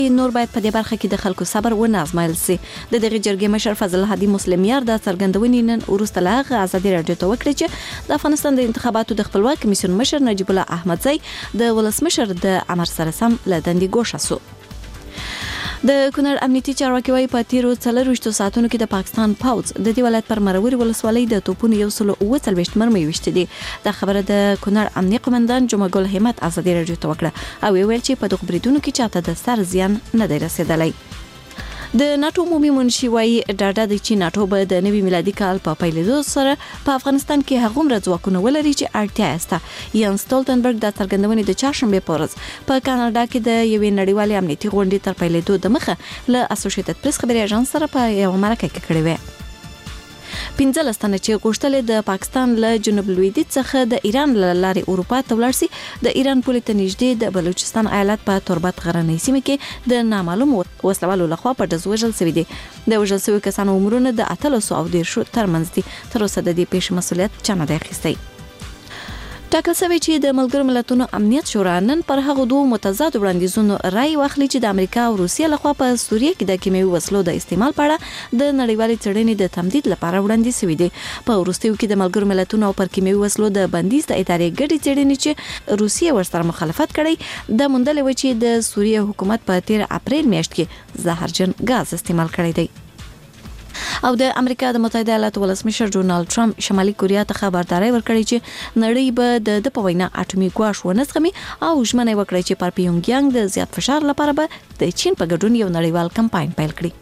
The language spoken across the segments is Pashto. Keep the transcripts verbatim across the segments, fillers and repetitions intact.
نور باید په دې برخه کې د خلکو صبر ونه ازمایل سي. د دغه جرګې مشر فضل هادي مسلمیار د څرګندونې نن وروسته له هغه ازادي راډیو ته وکړه چې د افغانستان د انتخاباتو د خپلواک کمیسیون مشر نجیب الله احمدزی د ولسمشر د امر سره سم له دندې ګوښه سو. د کونړ امنیتي چارواکي وايي په تیرو څلرویشتو ساعتونو کې د پاکستان پوځ د دې ولایت پر مروري ولسوالۍ د توپونو یو سل اوه څلوېښت مرمۍ ویشتې دي. دا خبره د کونړ امنیه قومندان جمعه ګل همت ازادي راډیو ته وکړه او ویل چې په دغه بریدونو کې چاته د سر زیان نه دی رسېدلی. د ناتو عمومي منشي وايي ډاډه دی چې ناتو به د نوي میلادي کال په پیلېدو سره په افغانستان کې هغومره ځواکونه ولري چې اړتیا یې شته. یان سټولټنبرګ د څرګندونې د چهارشنبې په ورځ په کاناډا کې د یوې نړیوالې امنیتي غونډې تر پیلېدو د مخه له اسوسییټډ پریس خبري اژانس سره په یو مرکه کې کړې وه. پنځلس تنه چې غوښتل د پاکستان له جنوب لویدیځ څخه د ایران له لارې اروپا ته ولاړ شي د ایران پولې ته نږدې د بلوچستان ایالت په توربت غرنۍ سیمه کې د نامعلوم وسلوالو لخوا په ډز وژل شوي دي. د وژل شوي کسانو عمرونه د اتلسو او دیرشو ترمنځ دي. تر اوسه د دې پیښې مسؤلیت چا نه دی اخیستی. ټاکل شوی چې د ملګرو ملتونو امنیت شورا نن پر هغو دوه متضاد وړاندیزونو رای واخلي چې د امریکا او روسیې لخوا په سوریه کې د کیمیاوي وسلو د استعمال په اړه د نړیوالې څېړنې د تمدید لپاره وړاندیز شوي دي. په وروستیو کې د ملګرو ملتونو او پر کیمیاوي وسلو د بندیز د ادارې ګډې څېړنې چې روسیې ورسره مخالفت کړی د موندلې و چې د سوریه حکومت په تیر اپریل میاشت کې زهرجن غاز استعمال کړی دی. او د امریکا د متحده ایالاتو ولسمشر ډونالد ټرمپ شمالي کوریا ته خبرداري ورکړې چې نړۍ به د د په وینا اټومي ګواښ ونه زغمي او ژمنه وکړي چې پر پیونګیانګ د زیات فشار لپاره به د چین په ګډون یو نړیوال کمپاین پیل کړي.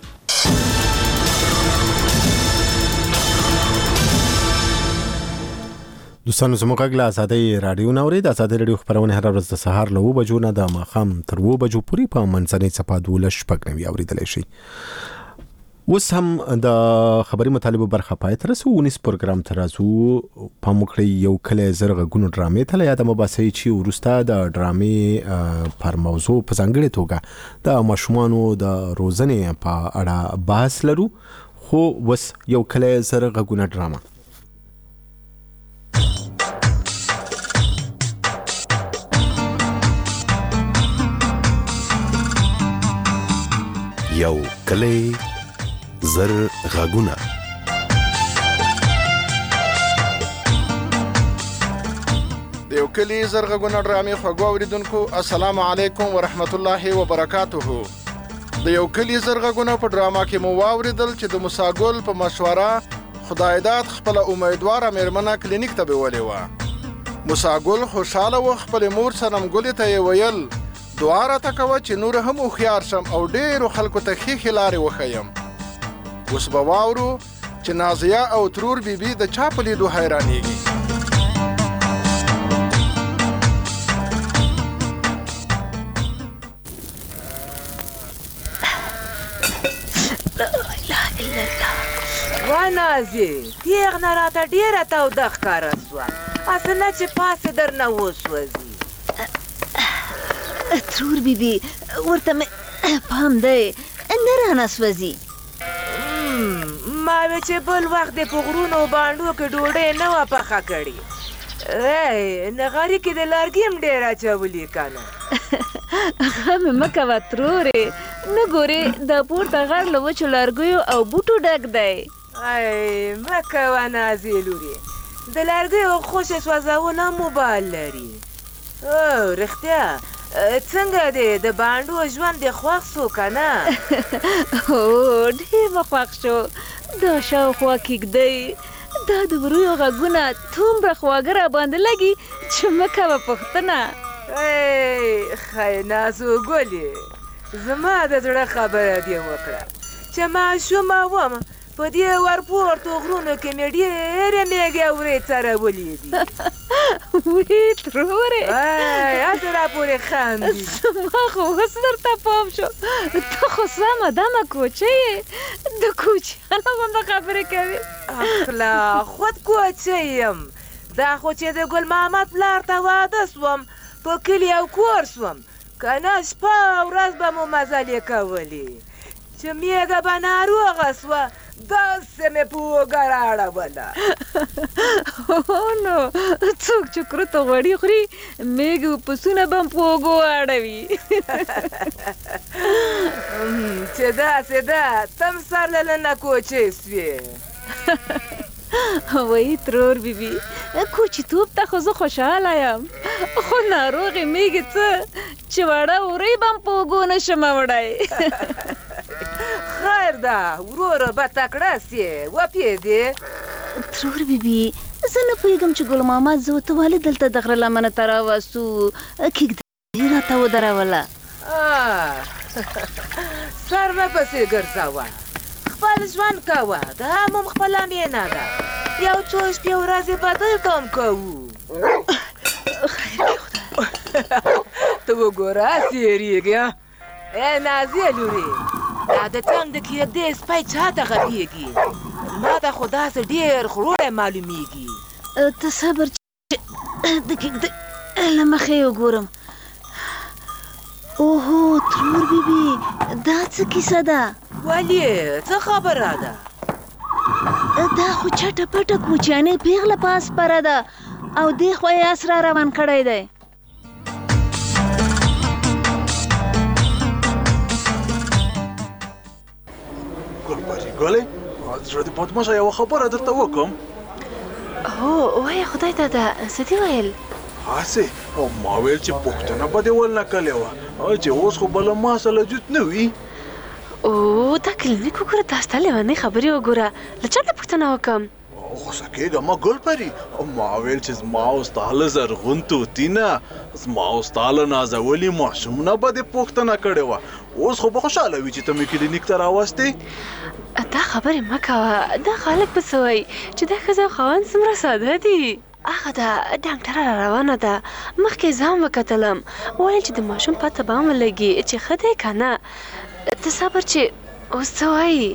دوستانو زموږ غږ له ازادۍ راډیو نه اورئ. د ازادۍ راډیو خپرونې هره ورځ د سهار له اوه بجو نه د ماښام تر اوه بجو پورې په منځنۍ څپه دولس شپږ نوي اورېدلی شي. اوس هم د خبري مطالبو برخه پای ته رسو. ونیس پروګرام ته راځو. پام وکړئ یو کلی زر غږونو ډرامې ته له یاده مه باسئ چې وروسته د ډرامې پر موضوع په ځانګړې توګه د ماشومانو د روزنې په اړه بحث لرو. خو اوس یو کلی زر غږونه ډرامه. یو کلی زر غږونه. د یو کلی زر غږونه ډرامې خوږو اوریدونکو السلام علیکم ورحمت الله وبرکاته. د یو کلی زر غږونه په ډراما کې مو واوریدل چې د موسی ګل په مشوره خدایداد خپل امیدواره میرمنه کلینیک ته بیولې وه. موسی ګل خوشحاله و. خپل مور صنم ګلې ته یې ویل دعا راته کوه چې نور هم هوښیار شم او ډېرو خلکو ته ښې ښې لارې وښیم. اوس به واورو چې نازیه او ترور بیبي د چا په لیدو حیرانېږي. وا نازیه تیغ نه راته ډېره توده ښکاره سوه. هسې نه چې پاسې در نه وسوځي. ترور بیبي ورته مې پام دی نه رانه سوځي. ما وی چې بل وخت د په غرونو باندو کې ډوډۍ نه وه پخه کړې. ای نغاري کې د لرګي هم ډېر اچولي که نه. غم مې مه کوه ترورې. نه ګورې دا پورته غر له وچو لرګیو او بوټو ډک دی. ای مه کوه نازیې لورې. د لرګیو خوشې سوځول هم موبایل لري. او رښتیا څنګه دی د باندو ژوند دې خوښ سو که نه؟ هو ډېر مې خوښ شو. دا شاوخوا کېږدی دا د ورویو غږونه دومره خواږه راباندې لګي چې مه کوه پوښتنه. ای ښی نازو ګلې زما د زړه خبره دې وکړه چې ماشومه وم په دې ورپورتو غرونو کې مې ډېرې مېږې او وری څرولې دي. وی ترورې ای هسې راپورې خاندي. زما خو اوس درته پام شو. ته خو سمه دمه کوچه یې. د کوچیانو غوندې خبرې کوې. اخلا خود کوچه یم. دا خو چې د ګل محمد پلار ته واده سوم په کلي او کور سوم که نه شپه او ورځ به مو مزلې کولې چې میږه به ناروغه سوه داسې مې په اوږه رااړوله. نو څوک چې کروته غوړي خوري میږي او پسونه به هم په اوږو اړوي. چې داسې ده تم سر له نه کوچې سوې. وایي ترور بیبي کوچیتوب ته خو زه خوشحاله یم، خو ناروغې میږي څه چې وړه وری به هم په اوږو نشم وړی. خیر ده وروره به تکړه سې وپوهېدې. ترور بیبي زه نه پوهېږم چې ګل ماما زه ورته ولې دلته د غره لمنه ته راوستو، کېږدۍ راته ودروله. سر مه پسې ګرځوه، خپل ژوند کوه، دا هم خپله مینه ده. یو څو شپې ورځې بدل کم کوو. ته وګوره سیریږي. ای نازیه لورې دا د څنګ د کېږدۍ سپی چاته غپېږي؟ ما ته خو داسې ډېر خروړی معلومیږي. ته صبر چې د کېږدۍ له مخې یې وګورم. اوهو ترور بیبي دا څه کیسه ده؟ ولې څه خبره ده؟ دا خو چټه پټه کوچیانۍ پیغله په اس پره ده او دې خوا یې اس را روان کړی دی. ګلپري ګلې زړه دې بدماشه یوه خبره درته وکړم. هو وایه خدای ته ده څه دې ویل؟ هسې ما ویل چې پوښتنه به دې ول نه کړې وه چې اوس خو به له ما سره جوت نه وي. او دا کلینیک وګوره دا ستا لیونۍ خبرې وګوره له چا نه پوښتنه وکړم؟ غوسه کېږه مه ګلپري، ما ویل چې زما او ستا له زرغون طوطي نه زما او ستا له نازولي ماشوم نه به دې پوښتنه کړې وه. اوس خو به خوشحاله وي چې ته مې کلینیک ته راوستې. دا خبرې مه کوه، دا خلک به څه وایي چې دا ښځه او خاوند څومره ساده دي. هغه ده ډاکټره را روانه ده، مخکې زه هم وکتلم، ویل چې د ماشوم پته به هم ولګي چې ښه دی که نه. ته صبر چې اوس څه وایي؟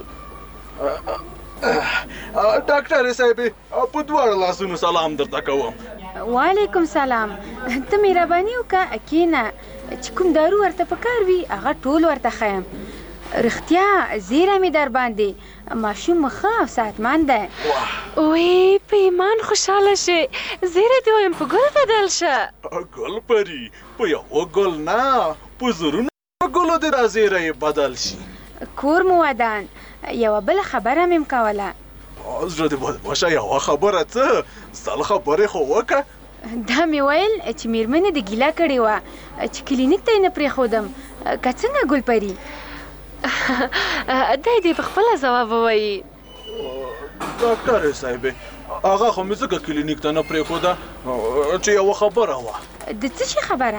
ډاکټرې صاحبې په دواړو لاسونو سلام درته کوم. وعلیکم سلام. ته مهرباني وکړه کښېنه، چې کوم دارو ورته پکار وي هغه ټول ورته ښیم. رښتیا زیره مې در باندې، ماشوم مو ښه او صحتمند دی. وی په ایمان خوشحاله شې، زیره دې وایم په ګل بدل شه. ګل پري په یوه ګل نه په زرونو ګلو دې دا زیره یې بدل شي. کور مو ودان. یوه بله خبره مې م کوله. زړه دې بدماشه یوه خبره څه؟ سل خبرې خو وکړه. دا مې ویل چې مېرمنې دې ګیله کړې وه چې کلینیک ته یې نه پرېښودم، که څنګه ګلپري؟ دی دې په خپله ځواب ووایي. ډاکټرې صاحبې هغه خو مې ځکه کلینیک ته نه پرېښوده چې یوه خبره وه. د څه شي خبره؟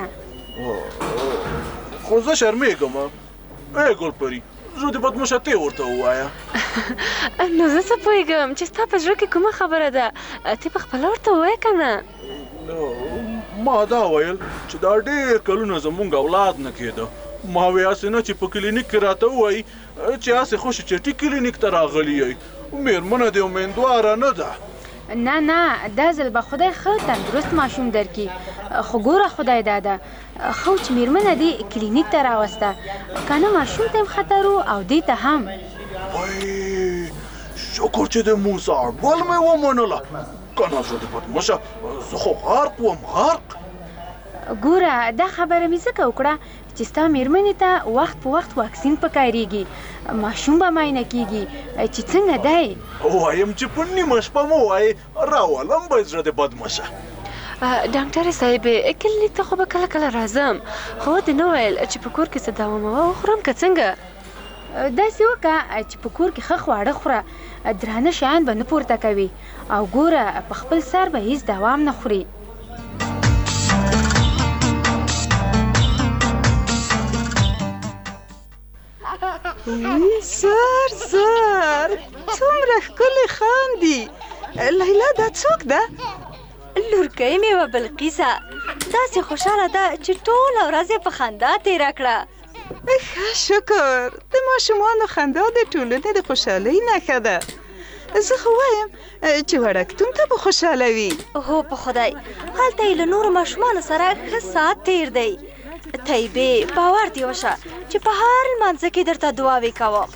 خو زه شرمېږم. ای ګلپري زړه دې بدماشه ته یې ورته ووایه. نو زه څه پوهېږم چې ستا په زړه کې کومه خبره ده، ته په خپله ورته ووایه که نه؟ ما دا ویل چې دا ډېر کلونه زمونږ اولاد نه کېده. ما وی هسې نه چې په کلینیک کې راته ووایي چې هسې خوشې چټي کلینیک ته راغلي یئ، مېرمنه دې امیندواره نه ده. نه نه دا ځل به خدای ښه تندرست ماشوم درکړي، خو ګوره خدای داده ښه چې مېرمنه دې کلینیک ته راوسته، که نه ماشوم ته هم خطر و او دې ته هم. وای شکر چې د موسی اړبل مې ومنله، که نه زړه دې بدماشه زه خو غرق وم غرق. ګوره دا خبره مې ځکه وکړه چې ستا مېرمنې ته وخت په وخت واکسین پکارېږي، ماشوم به معاینه کېږي چې څنګه دی. وایم چې په نیمه شپه مو وایې راولم به زړه دې بدماشه. ډاکټرې صاحبې کلینیک ته خو به کله کله راځم، خو دې نه ویل چې په کور کې څه دوا موا وخورم که څنګه؟ داسې وکړه چې په کور کې ښه خواړه خوره، درانه شیان به نه پورته کوي، او ګوره په خپل سر به هېڅ دوا هم نه خوري. سر سر څومره ښکلې خاندي. لیلا دا څوک ده؟ لورکۍ مې وه بلقیسه، داسې خوشحاله ده چې ټوله ورځ یې په خندا تېره کړه. ښه شکر، د ماشومانو خندا د ټولنې د خوشحالۍ نښه ده. زه خو وایم چې وړکتون ته به خوشحاله وي. هو په خدای هلته یې له نورو ماشومانو سره ښه ساعت تېر دی. طیبې باور دې وشه چې په هر لمانځه کې درته دعاوې کوم.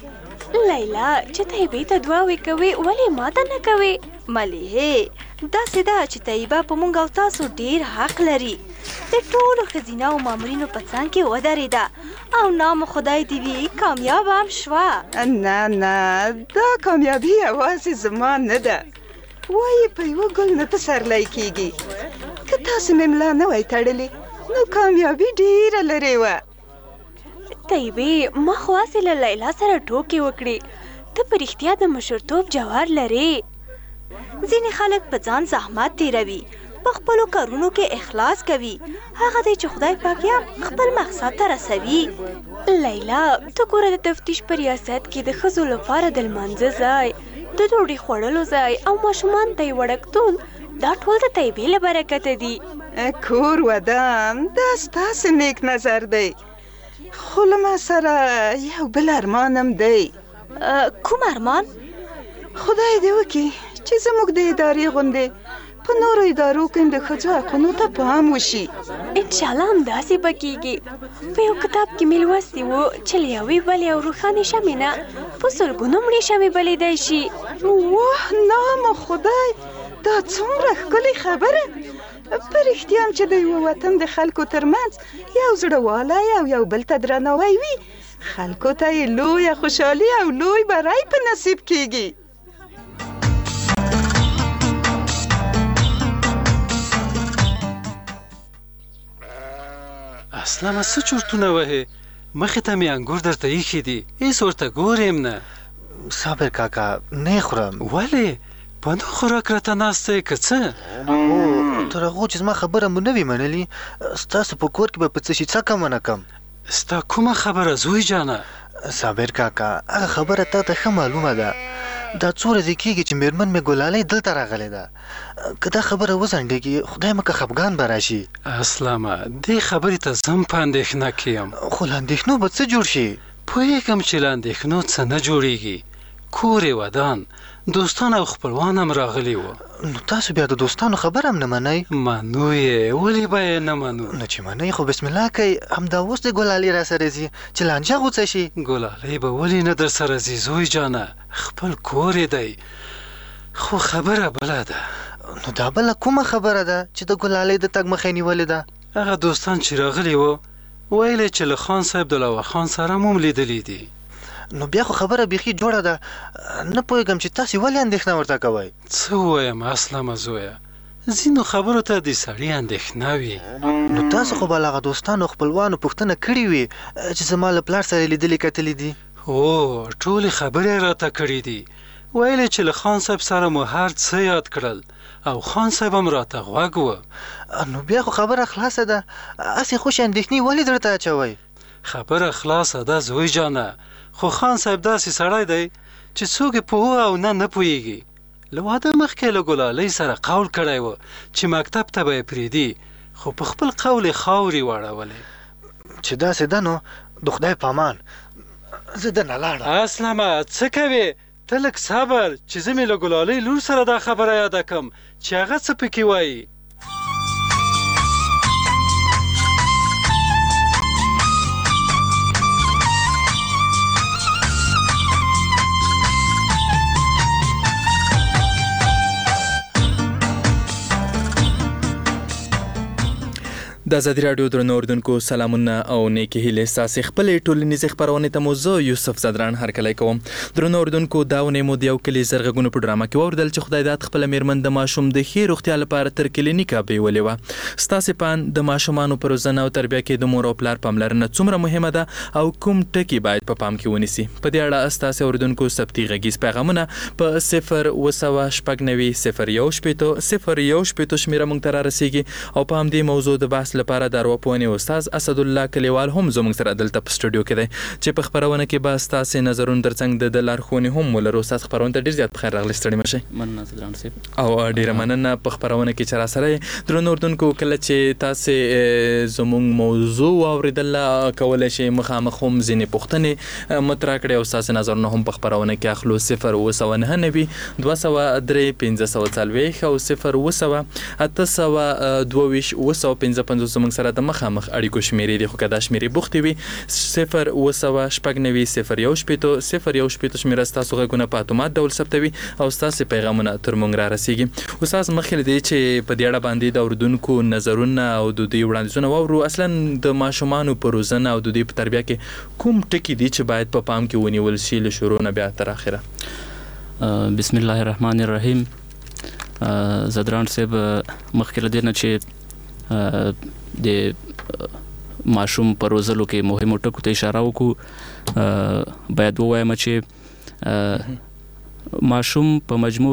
لیلا چې طیبې ته دعاوې کوي ولې ما ته نه کوي؟ ملیحې داسې ده چې طیبه په موږ او تاسو ډیر حق لري. د ټولو ښځینه او مامورینو په څنګ کې ودرېده او نام خدای دې وي کامیاب هم شوه. نه نه دا کامیابي یوازې زما نه ده، وایي په یوه ګل نه پسرلی کېږي. که تاسو مې ملا نه وای تړلې نو کامیابي ډیره لرې وه. طیبې ما خو هسې له لیلا سره ټوکې وکړې، ته په رښتیا د مشرتوب جوهر لرې. ځینې خلک په ځان زحمت تیروي، په خپلو کارونو کې اخلاص کوي، هغه دی چې خدای پاک یې خپل مقصد ته رسوي. لیلا ته ګوره د تفتیش په ریاست کې د ښځو لپاره د لمانځه ځای، د ډوډۍ خوړلو ځای او ماشومانو ته یې وړکتون دا ټول د طیبې له برکته دي. کور ودان دا ستاسې نیک نظر دی، خو له ما سره یو بل ارمان هم دی. کوم ارمان؟ خدای دې وکړي چې زموږ د ادارې غوندې په نورو ادارو کې د ښځو حقونو ته پام وشي. انشاءالله همداسې به کېږي. په یو کتاب کې مې لوستي وو چې له یوې بلې او روښانې شمعې نه په سلګونو مړې شمعې بلیدی شي. واه نام خدای، دا څومره ښکلې خبره. په رښتیا هم چې د یوه وطن د خلکو ترمنځ یو زړهوالی او یو بل ته درناوی وي، خلکو ته یې لویه خوشحالي او لوی بری په نصیب کېږي. اسلامه څه چورتونه وهې؟ مخې ته مې انګور درته ایښي دي، هېڅ ورته ګورم نه. صابر کاکا نه خورم. ولې؟ په نو خوراک راته ناست یې که څه؟ هو تر هغو چې زما خبره مو نه وي منلي، ستاسو په کور کې به په څه شي څه کم ونه کم. ستا کومه خبره زوی جانه؟ صابر کاکا هغه خبره تا ته ښه معلومه ده. دا څو ورځې کېږي چې مېرمن مې ګلالۍ دلته راغلې ده. که دا خبره وځنډېږي خدای مکه خفګان به راشي. اسلامه دې خبرې ته زه هم په اندېښنه کې یم. خو له اندېښنو به څه جوړ شي؟ پوهېږم چې له اندېښنو څه نه جوړېږي. کور یې ودان، دوستان او خپلوان هم راغلي وو. نو تاسو بیا د دوستانو خبر هم نه منئ؟ منو یې، ولې به یې نه منو؟ نو چې منئ خو بسم الله کوئ. همدا اوس د ګلالۍ را سره ځي چې لانجه غوڅه شي. ګلالۍ به ولې نه در سره ځي زوی جانه؟ خپل کور یې دی. خو خبره بله ده. نو دا بله کومه خبره ده چې د ګلالۍ د تګ مخه نیولې ده؟ هغه دوستان چې راغلي وو ویل چې له خان صاحب دلاور خان سره مو هم لیدلي دي. نو بیا خو خبره بیخي جوړه ده. نه پوهېږم چې تاسې ولې اندېښنه ورته کوئ؟ څه ووایم اسلامه زویه، ځینو خبرو ته د سړي اندېښنه وي. نو تاسو خو به له هغه دوستانو خپلوانو پوښتنه کړې وي چې زما له پلار سره لیدلي کتلي دي؟ هو ټولې خبرې راته کړي دي. ویلې چې له خان صاحب سره مو هر څه یاد کړل او خان صاحب هم راته غوږ و. نو بیا خو خبره خلاصه ده. هسې خوش اندېښنې ولې درته اچوئ؟ خبره خلاصه ده زوی جانه، خو خان صاحب داسې سړی دی چې څوک یې پوه او نه نه پوهېږي. له واده مخکې له ګلالۍ سره قول کړی و چې مکتب ته به یې پرېږدي، خو په خپل قول یې خاورې واړولې. چې داسې ده نو د خدای په امان زه دننه لاړم. اسلامه څه کوې؟ ته لږ صبر چې زه مې له ګلالۍ لور سره دا خبره یاده کړم چې هغه څه پکې وایي. د ازادي راډیو درنو اوریدونکو سلامونه او نیکې هیلې ستاسې خپلې ټولنیزې خپرونې ته مو زه یوسف زدران هرکلی کوم. درنو اوریدونکو دا ونې مو د یو کلي زر غږونو په ډرامه کې واورېدل چې خدای داد خپله مېرمن د ماشوم د ښې روغتیا لپاره تر کلینیکه بیولې وه. ستاسې په اند د ماشومانو په روزنه او تربیه کې د مور او پلار پاملرنه څومره مهمه ده او کوم ټکي باید په پام کې ونیسي؟ په دې اړه ستاسې اوریدونکو ثبتي غږیز پیغامونه په صفر اوه سوه شپږ نوي صفر یو شپېته صفر یو شپېته شمېره موږ ته رارسېږي او په همدې موضوع د بحث لپاره د ارواپوهنې استاد اسدالله کلیوال هم زموږ سره دلته په سټوډیو کې دی چې په خپرونه کې به ستاسې نظرونه ترڅنګ د لارښوونې هم ولرو. ستاسو خپرونه ته ډېر زیات بخیر راغلی، ستړي مه شئ. مننه زدران صاحب. او ډېره مننه په خپرونه کې چې راسره یې. درنو اردونکو کله چې تاسې زموږ موضوع واورېدله کولی شئ مخامخ هم ځینې پوښتنې مطرح کړئ او ستاسې نظرونه هم په خپرونه کې اخلو. صفر اوه سوه نهه نوي دوه سوه درې پنځه سوه څلوېښت او صفر اوه سوه اته سوه دوه ویشت اوه سوه پنځه پنځوس پنځوس زموږ سره د مخامخ اړیکو شمیرې دي، خو که دا شمیرې بوختې وي صفر اوه سوه شپږ نوي صفر یو شپېته صفر یو شپېته شمیره ستاسو غږونه په اتومات ډول ثبتوي او ستاسو پیغامونه تر موږ را رسیږي. استاد مخکې له دې چې په دې اړه باندې د اورېدونکو نظرونه او د دوی وړاندیزونه واورو، اصلا د ماشومانو په روزنه او د دوی په تربیه کې کوم ټکي دي چې باید په پام کې ونیول شي له شروع نه بیا تر اخره؟ بسم الله الرحمن الرحیم. زدران صاحب مخکې له دې نه چې د ماشوم په روزلو کې مهمو ټکو ته اشاره وکړو، باید ووایم چې ماشوم په مجموع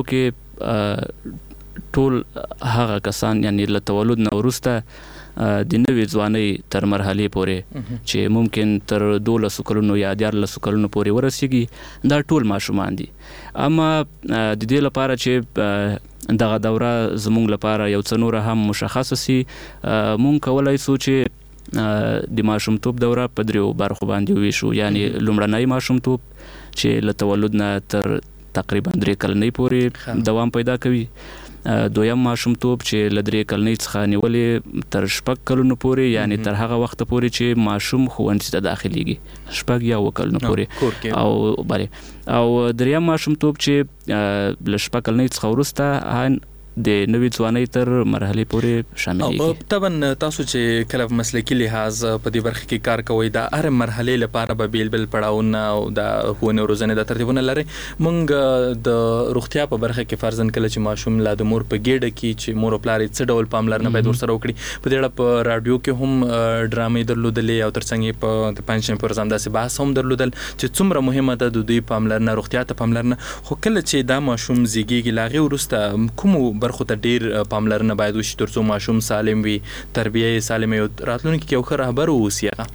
کې ټول هغه کسان یعنی له تولد نه وروسته د نوې ځوانۍ تر مرحلې پورې چې ممکن تر دولسو کلونو یا دیارلسو کلونو پورې ورسیږي دا ټول ماشومان دي. اما د دې لپاره چې دغه دوره زموږ لپاره یو څه نوره هم مشخصه سي، مونږ کولی سو چې د ماشومتوب دوره په دریو برخو باندې وویشو. یعنی لومړنی ماشومتوب چې له تولد نه تر تقریبا درې کلنۍ پورې دوام پیدا کوي، دویم ماشومتوب چې له درې کلنۍ څخه نیولې تر شپږ کلونو پورې، یعنی تر هغه وخته پورې چې ماشوم ښوونځي ته داخلیږي، شپږ یا اووه کلونو پورې. او بلې او دریم ماشومتوب چې له شپږ کلنۍ څخه وروسته د نوې ځوانۍ تر مرحلې پورې شاملېږي. طبعا تاسو چې کله په مسلکي لحاظ په دې برخه کې کار کوئ د هر مرحلې لپاره به بیل بیل پړاوونه او د ښوونې او روزنې د ترتیبونه لرئ. موږ د روغتیا په برخه کې فرضاً کله چې ماشوم لا د مور په ګېډه کې چې مور او پلار یې څه ډول پاملرنه باید ورسره وکړي، په دې اړه په راډیو کې هم ډرامې درلودلې او ترڅنګ یې په د پنجشنبې پر ورځ همداسې بحث هم درلودل چې څومره مهمه ده د دوی پاملرنه روغتیا ته پاملرنه. خو کله چې دا ماشوم زیږېږي له هغې وروسته کومو برخو ته ډېر پاملرنه باید وشي تر څو ماشوم سالم وي، تربیه یې سالمه وي، راتلونکي کې یو ښه رهبر واوسي هغه؟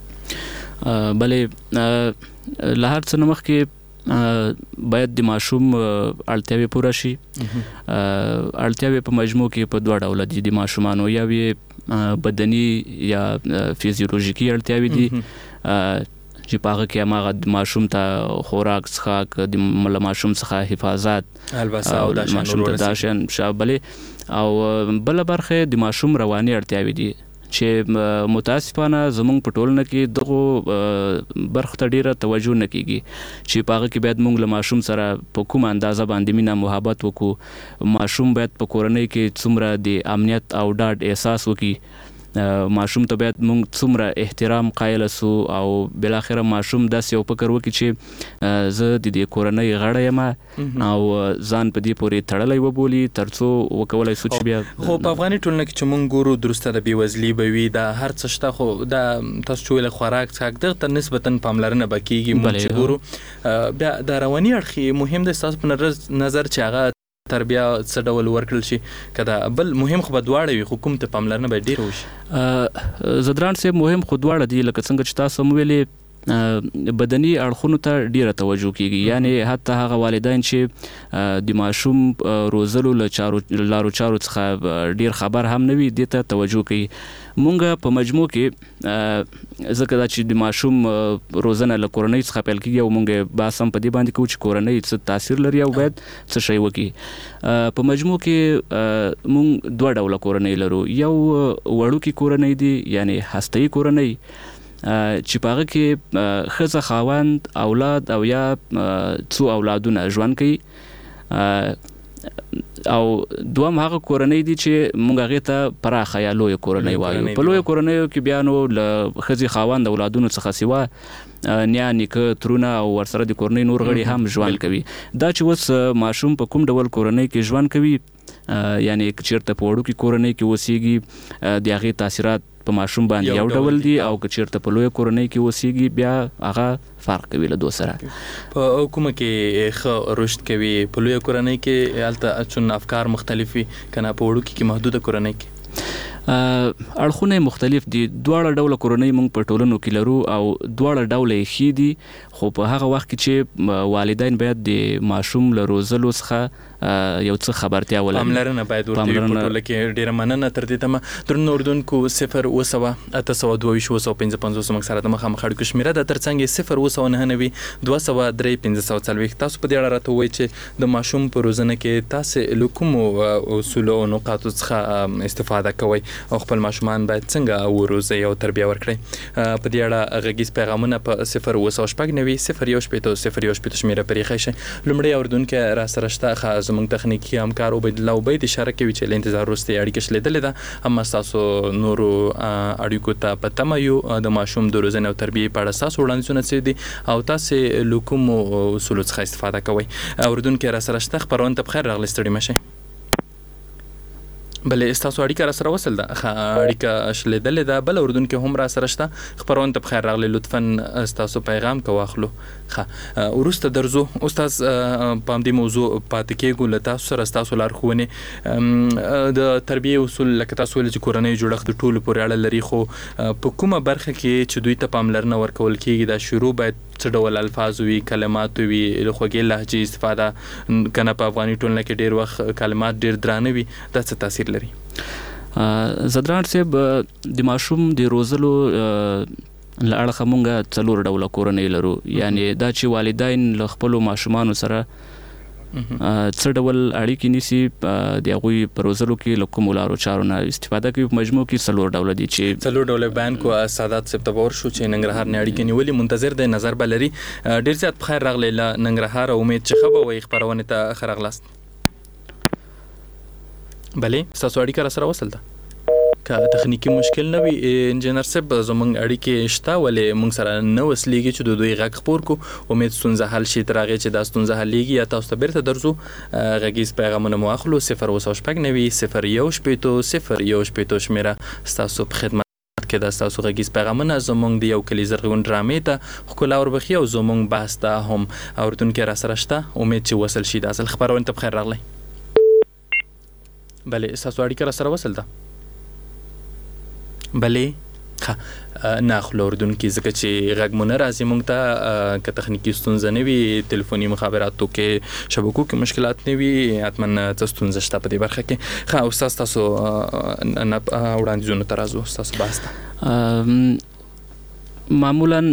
بلې له هر څه نه مخکې باید د ماشوم اړتیاوې پوره شي. اړتیاوې په مجموع کې په دوه ډوله دي د ماشومانو، یو یې بدني یا فیزیولوژیکي اړتیاوې دي چې په هغه کې هماغه د ماشوم ته خوراک، څښاک، د ماشوم څخه حفاظت، البسه او دا ماشوم ته دا شیان شاملې، او بله برخه د ماشوم رواني اړتیاوې دي چې متاسفانه زموږ په ټولنه کې دغو برخو ته ډیره توجه نه کیږي چې په هغه کې باید موږ له ماشوم سره په کومه اندازه باندې مینه محبت وکړو. ماشوم باید په کورنۍ کې څومره د امنیت او ډاډ احساس وکړي، ماشوم ته باید موږ څومره احترام قایل سو، او بالاخره ماشوم داسې یو فکر وکړي چې زه د دې کورنۍ غړی یم او ځان په دې پورې تړلی وبولي تر څو وکولی سو چې بیا. خو په افغاني ټولنه کې چې موږ ګورو درسته د بېوزلي به وي، دا هر څه شته، خو دا تاسو چې ویل خوراک څښاک دغه ته نسبتا پاملرنه به کېږي. موږ چې ګورو بیا د رواني اړخ مهم دی ستاسو په نظر چې هغه تربیه څه ډول ورکړل شي؟ که دا بل مهم خو به دواړه وي، خو کوم ته پاملرنه باید ډېره وشي؟ زدران صاحب مهم خو دواړه دي، لکه څنګه چې تاسو هم ویلې بدني اړخونو ته ډیره توجه کیږي. یعنی حتی هغه والدین چې د ماشوم روزلو له چارو لارو چارو څخه ډیر خبر هم نه وي دې ته توجه کوي. مونږ په مجموع کې ځکه دا چې د ماشوم روزنه له کورنۍ څخه پیل کیږي او مونږ بحث هم په دې باندې کوو چې کورنۍ څه تاثیر لري او باید څه شی وکړي. په مجموع کې مونږ دوه ډوله کورنۍ لرو، یو وړوکې کورنۍ دي یعنی هسته‌یي کورنۍ چې په هغه کې ښځه، خاوند، اولاد او یا څو اولادونه ژوند کوي، او دوم هغه کورنۍ دي چې موږ هغې ته پراخه یا لویه کورنۍ وایو. په لویه کورنیو کې بیا نو له ښځې، خاوند، اولادونو څخه سوا نیا، نیکه، ترونه او ورسره د کورنۍ نور غړي هم ژوند کوي. دا چې اوس ماشوم په کوم ډول کورنۍ کې ژوند کوي، یعنی چیرته په وړوکې کورنۍ کې اوسیږي د هغې تاثیرات په ماشوم باندې یو ډول دي، او که چیرته په لویه کورنۍ کې اوسیږي بیا هغه فرق کوي له دوه سره. په کومه کې ښه رشد کوي؟ په لویه کورنۍ کې هلته چون افکار مختلف وي، که نه په وړوکې کې محدوده کورنۍ کې؟ اړخونه مختلف دي. دواړه ډوله کورنۍ موږ په ټولنو کې لرو او دواړه ډوله یې ښې دي، خو په هغه وخت کې چې والدین باید د ماشوم له روزلو څخه یو څه خبرتیا ولري، پاملرنه باید ورته وي. په ټوله کې ډېره مننه تر دې دمه درنو اردوونکو. صفر اوه سوه اته سوه دوه ویشت اوه سوه پنځه پنځوس موږ سره د مخامخ اړیکو شمېره ده، تر څنګ یې صفر اوه سوه نهه نوي دوه سوه درې پنځه سوه څلوېښت. تاسو په دې اړه راته ووایئ چې د ماشوم په روزنه کې تاسې له کومو اصولو او نقاطو څخه استفاده کوئ؟ او خپل ماشومان باید څنګه وروزي او تربیه ورکړي. په دې اړه غږیز پیغامونه په صفر اووه سوه شپږ نوي صفر یو شپېته صفر یو شپېته شمیره پرې ایښی شئ. لومړی اورېدونکی را سره شته ښه زموږ تخنیکي همکار عبیدالله عبید اشاره کوي چې له انتظار وروسته یې اړیکه شلېدلې ده. اما ستاسو نورو اړیکو ته په تمه یو د ماشوم د روزنې او تربیې په اړه ستاسو وړاندیزونه څه دي او تاسې له کومو اصولو څخه استفاده کوئ. اورېدونکی را سره شته خپرونې ته بخیر راغلی ستړي مه شئ. بلې ستاسو اړیکه را سره وصل ده اړیکه شلېدلې ده. بل اورېدونکی هم را سره شته خپرونې ته بخیر راغلی. لطفا ستاسو پیغام که واخلو. ښه وروسته درځو استاد په همدې موضوع پاتې کېږو له تاسو سره ستاسو لارښوونې د تربیې اصول لکه تاسو ویل چې کورنۍ جوړښت د ټولو پورې اړه لري خو په کومه برخه کې چې دوی ته پاملرنه ورکول کېږي دا شروع باید څه ډول الفاظ وي کلمات وي خوږې لهجې استفاده کنه په افغاني ټولنه کې ډېر وخت کلمات ډېر درانه وي دا څه تاثیر لري؟ زدران صاحب د ماشوم د روزلو له اړخه مونږ څلور ډوله کورنۍ لرو. یعنی دا چې والدین له خپلو ماشومانو سره څه ډول اړیکې نیسي د هغوی په روزلو کې له کومو لارو چارو نه استفاده کوي. په مجموع کې څلور ډوله دي چې څلور ډوله بیان کو. سادات صاحب ته به ورشو چې ننګرهار نه اړیکې نیولې منتظر دی نظر به لري. ډېر زیات بخیر راغلی له ننګرهار. امید چې ښه به وایي خپرونې ته ښه راغلاست. بلې ستاسو اړیکه را سره وصل ده که تخنیکی مشکل نه وي انجینر صاحب زموږ اړیکې شته ولې موږ سره نه وصلېږي چې د دوی غږ خپور کو. امید ستونزه حل شي تر هغې چې دا ستونزه حلېږي یا تاسو ته بیرته درځو غږیز پیغامونه مو اخلو. صفر اووه سوه شپږ نوي صفر یو شپېته صفر یو شپېته شمیره ستاسو په خدمت کې ده. ستاسو غږیز پیغامونه زموږ د یو کلي زرغون ډرامې ته ښکلا وربخي او زموږ بحث ته هم اورېدونکی را سره شته. امید چې وصل شي دا ځل خپرونې ته بخیر راغلی. بلې ستاسو اړیکه را سره وصل ده؟ بلې ښه نه اخلو اورېدونکي ځکه چې غږ مو نه راځي موږ ته که تخنیکي ستونزه نه وي تلیفوني مخابراتو کې شبکو کې مشکلات نه وي حتما څه ستونزه شته په دې برخه کې. ښه استاد ستاسو وړاندیزونو ته راځو ستاسو بحث ته. معمولا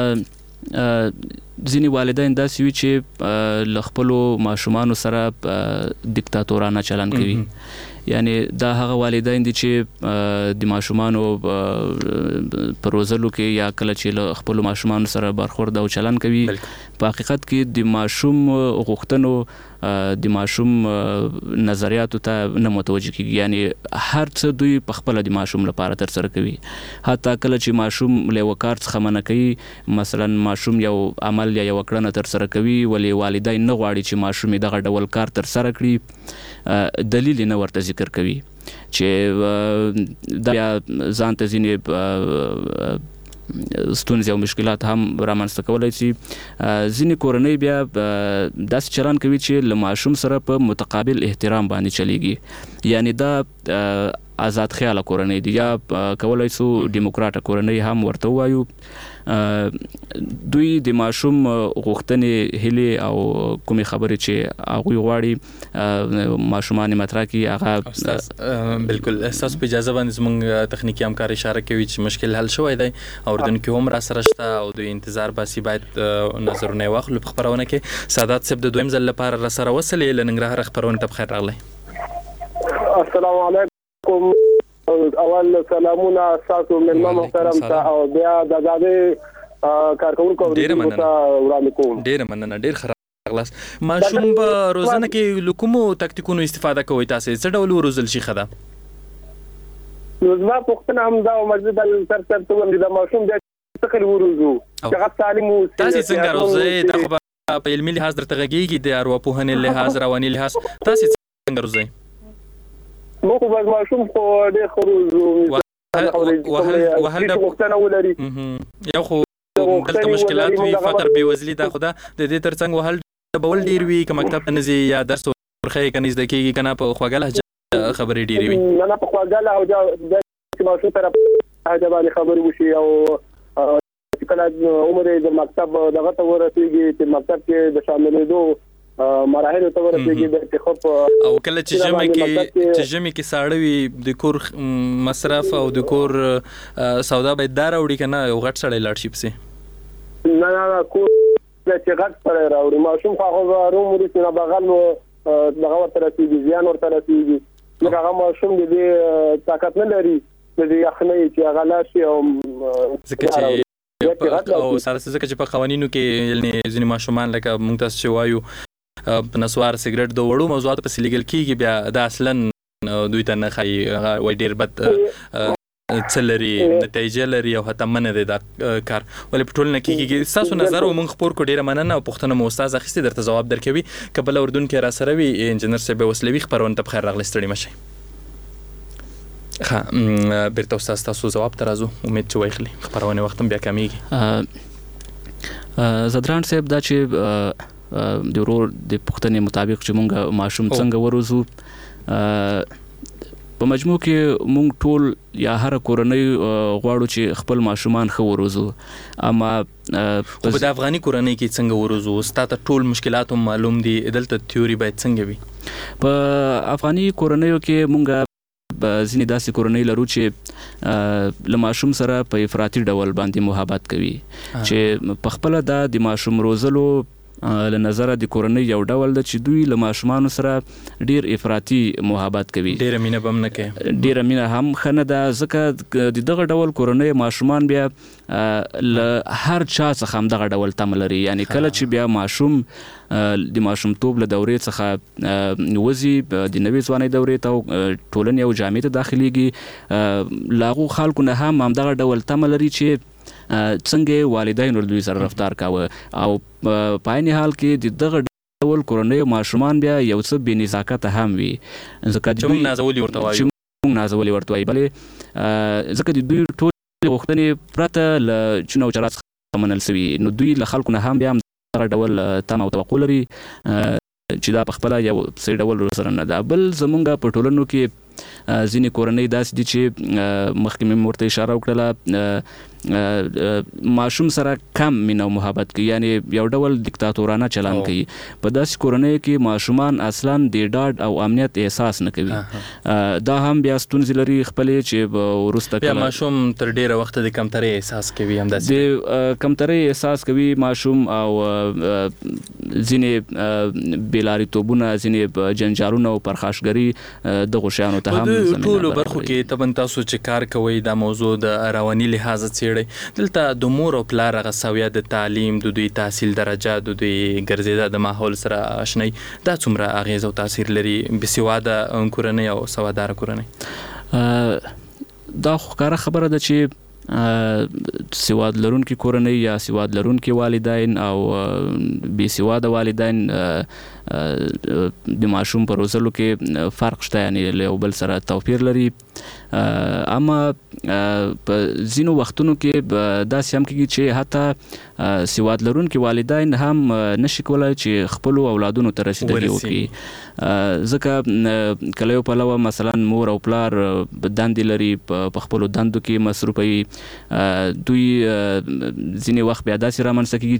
ځینې والدین داسې وي چې له خپلو ماشومانو سره دیکتاتورانه چلند کوي. یعنی دا هغه والدین دي چې د ماشومانو په روزلو کې یا کله چې له خپلو ماشومانو سره برخورد او چلند کوي په حقیقت کې د ماشوم غوښتنو د ماشوم نظریاتو ته نه متوجه کیږي. یعنی هر څه دوی په خپل د ماشوم لپاره تر سره کوي. حتی کله چې ماشوم له یو کار څخه منع کوي مثلا ماشوم یو عمل یا یو کړنه تر سره کوي ولې والدین نه غواړي چې ماشوم دغه ډول کار تر سره کړي دلیل نه ورته ذکر کوي چې دا ځان ته ځینې ستونزې او مشکلات هم رامنځته کولی شي. ځینې کورنۍ بیا داسې چلند کوي چې له ماشوم سره په متقابل احترام باندې چلیږي. یعنی دا آزاد خیاله کورنۍ دي یا کولی شو ډیموکراټه کورنۍ هم ورته ووایو. دوی د ماشوم غوښتنې هیلې او کومې خبرې چې هغوی غواړي ماشومان یې مطرح کړي هغه بالکل. ستاسو په اجازه باندې زموږ تخنیکي همکار اشاره کوي چې مشکل حل شوی دی. اورېدونکي هم را سره شته او دوی انتظار باسي باید نظرونه یې واخلو په خپرونه کې. سادات صاحب د دویم ځل لپاره را سره وصلې له ننګرهاره خپرونې ته بخیر راغلی. السلام علیکم. اول سلامونه تاسو مېلمه محترم ته او بیا د آزادۍ کارکونکو ډېره مننه وړاندې کوم. ډېره مننه ډېر ښه راغلاست. ماشوم په روزنه کې له کومو تکتیکونو استفاده کوئ تاسې څه ډول وروزل شي ښه ده؟ نو زما پوښتنه همدا وه چې د سر سر ته وم د ماشوم بیا څه کلي وروزو چې هغه تعلیم اوسي تاسې څنګه روزئ؟ دا خو به په علمي لحاظ درته غږېږي د ارواپوهنې لحاظ رواني لحاظ تاسې څنګه روزئ؟ موږ خو بس ماشوم خو ډېر ښه روزو وهل د پوښتنه ولري. یو خو دلته مشکلات وي فقر بېوزلي دا خو ده د دې تر څنګ وهل ډبول ډېر وي که مکتب ته نه ځي یا درس ورښیې که نږدې کېږي که نه په خوږه لهجه خبرې ډېرې وي. نه نه په خوږه لهجه چې ماشوم سره لهجه باندې خبرې وشي او چې کله عمر یې د مکتب دغه ته ورسېږي چې مکتب کې د شاملېدو مراحل ته ورسېږي چې خو او کله چې ژمي کې چې ژمي کې ساړه وي د کور مصرف او د کور سودا باید دا راوړي که نه یو غټ سړی لاړ شي پسې؟ نه نه کور چې غټ سړی راوړي ماشوم خو هغه روم وروسته نه بغل دغه ورته رسېږي زیان ورته رسېږي لکه هغه ماشوم د طاقت نه لري د یخنۍ چې هغه لاشي او ځکه چې او سره ځکه چې په قوانینو کې یعنی ځینې ماشومان لکه موږ تاسو چې وایو په نسوار سیګریټ د وړو موضوعات په لیګل کېږي بیا دا اصلا دوی ته نه ښایي وایي ډېر بد څه لري نتیجه لري او حتی منع دی دا کار ولې په ټولنه کې کېږي ستاسو نظر موږ خپور کړو ډېره مننه او پوښتنه مو استاد اخیستې درته ځواب درکوي که بله اردن کې راسره وي انجینر صاحب وسلوي خپرونه ته بخیر راغلی ستړي مه شئ ښه بیرته استاد ستاسو ځواب ته راځو امید چې ویخلي خپرونې وخت هم بیا کمیږي زدران صاحب دا چې د ورور د پوښتنې مطابق چې مونږ ماشوم څنګه وروزو په مجموع کې مونږ ټول یا هر کورنۍ غواړو چې خپل ماشومان ښه وروزو اما خو په د افغاني کورنۍ کې څنګه وروزو ستا ته ټول مشکلات هم معلوم دي دلته تیوري باید څنګه وي په افغاني کورنیو کې مونږ ځینې داسې کورنۍ لرو چې له ماشوم سره په افراطي ډول باندې محبت کوي چې په خپله دا د ماشوم روزلو له نظره د کورنۍ یو ډول ده چې دوی له ماشومانو سره ډیر افراطي محبت کوي ډیره مینه به هم نه کوي ډیره مینه هم ښه نه ده ځکه د دغه ډول کورنۍ ماشومان بیا له هر چا څخه هم دغه ډول تمه لري یعنی کله چې بیا ماشوم د ماشومتوب له دورې څخه وځي د نوې ځوانۍ دورې ته ټولنې او جامعې ته داخلیږي له هغو خلکو نه هم همدغه ډول تمه لري چې څنګه والدینو دوی سره رفتار کاوه او په عین حال کې د دغه ډول کورنۍ ماشومان بیا یو څه بې نزاکته هم وي ځکه چې موږ نازولي ورته وایو چې موږ نازولي ورته وایو بلې ځکه د دوی ټولې غوښتنې پرته له چون او چرات څخه منل سوي نو دوی له خلکو نه هم بیا دغه ډول تمه او توقع لري چې دا په خپله یو صحیح ډول سره نه ده بل زمونږ په ټولنو کې ځینې کورنۍ داسې دي چې مخکې مې ورته اشاره وکړله ماشوم سره کم مینه او محبت کوي یعنی یو ډول دیکتاتورانه چلند کوي په داسې کورنیو کې ماشومان اصلا د ډاډ او امنیت احساس نه کوي دا هم بیا ستونزې لري خپلې چې وروسته بیا ماشوم تر ډیره وخته د کمترۍ احساس کوي همداسې د کمترۍ احساس کوي ماشوم او ځینې بېلاریتوبونه ځینې جنجالونه او پرخاشګري دغو شیانو ته هم ټولو برخو کې طبعا تاسو چې کار کوئ دا موضوع د رواني لحاظه څېړئ دلته د مور او پلار هغه سویه د تعلیم د دوی تحصیل درجه د دوی ګرځېده د ماحول سره اشنئ دا څومره اغیز او تاثیر لري بېسواده کورنۍ او سواداره کورنۍ دا خو ښکاره خبره ده چې سواد لرونکي کورنۍ یا سواد لرونکي والدین او بې سواده والدین د ماشوم په روزلو کې فرق شته یعنی له یو بل سره توپیر لري اما په ځینو وختونو کې داسې هم کېږي چې حتی سواد لرونکي والدین هم نشي کولی چې خپلو اولادونو ته رسیدګي وکړي ځکه کله یو پلوه مثلا مور او پلار دندې لري په خپلو دندو کې مصروفه وي دوی ځینې وخت بیا داسې رامنځته کېږي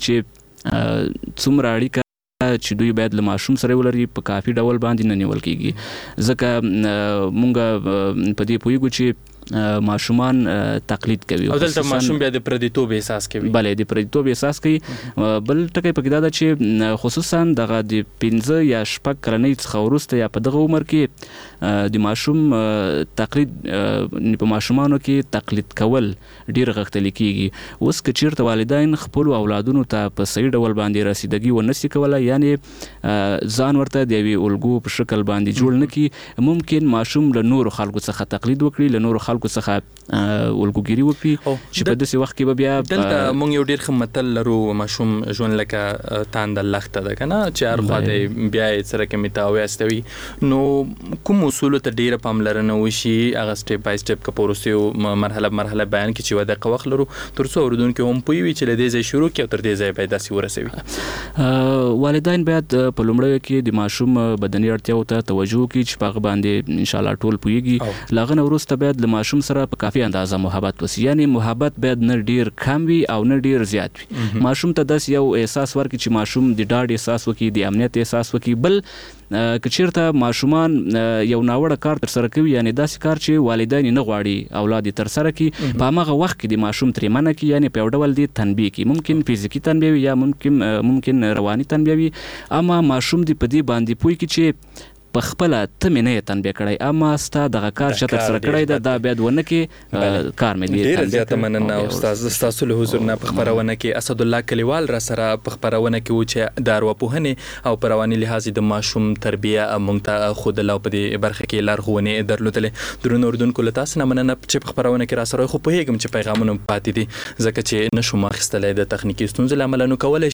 چې څومره اړیکه چې دوی باید له ماشوم سره ولري په کافي ډول باندې نه نیول کېږي ځکه موږ په دې پوهیږو چې ماشومان تقلید کوي او دلته ماشوم بیا د پردیتوب احساس کوي بلې د پردیتوب احساس کوي بل ټکی پکې دا ده چې خصوصا دغه د پنځه یا شپږ کلنۍ څخه وروسته یا په دغه عمر کې د ماشوم تقلید په ماشومانو کې تقلید کول ډیر غښتلي کېږي اوس که چیرته والدین خپلو اولادونو ته په صحیح ډول باندې رسیدګي ونسي کولی یعنې ځان ورته د یوې الګو په شکل باندې جوړ نه کړي ممکن ماشوم له نورو خلکو څخه تقلید وکړي له نورو خلکو څخه الګوګیري وکړي چې په داسې وخت کې به بیا دلته موږ یو ډېر ښه متل لرو ماشوم ژوند لکه تانده لښته ده که نه چې هر خوا دی بیا یې څه رقمې تاوی استوي نو کوم اصولو ته ډېره پاملرنه وشي هغه سټیپ بای سټیپ که په وروستیو مرحله مرحله بیان کړي چې یوه دقیقه وخت لرو تر څو اورېدونکي هم پوه وي چې له دې ځای شروع کړي او تر دې ځای باید داسې ورسوي والدین باید په لومړیو کې د ماشوم بدني اړتیاو ته توجه وکړي چې په هغه باندې انشاءالله ټول پوهېږي له هغه نه وروسته باید له ماشوم سره په کافي اندازه محبت وسي یعنی محبت باید نه ډیر کم وي او نه ډیر زیات وي ماشوم ته داسې یو احساس ورکړي چې ماشوم د ډاډ احساس وکړي د امنیت احساس وکړي بل که چیرته ماشومان یو ناوړه کار ترسره کوي یعنی داسې کار چې والدین نه غواړي اولاد یې ترسره کړي په هماغه وخت کې د ماشوم ترې منع کړي یعنی په یو ډول دې تنبیه کړي ممکن فزیکي تنبیه وي یا ممکن ممکن رواني تنبیه وي اما ماشوم دې په دې باندې پوه کړي چې په خپل ته مې نه تنبیه کړی اما ستا دغه کار چې تر سره کړی دا دا بیا ونه کې کار مې دی ډیر زیاته مننه استاد تاسو له حضور نه په خبرونه کې اسد الله کلیوال را سره په خبرونه کې و چې د ارواپوهنې او پرواني لحاظ د ماشوم تربیه مونږ ته خود له په دې برخه کې لارښوونې درلودلې درنو اردوونکو له تاسو نه مننه چې په خبرونه کې را سره خو په هیګم چې پیغامونه پاتې دي ځکه چې نشو ماخستلې د تخنیکی ستونزې لامل نو کولای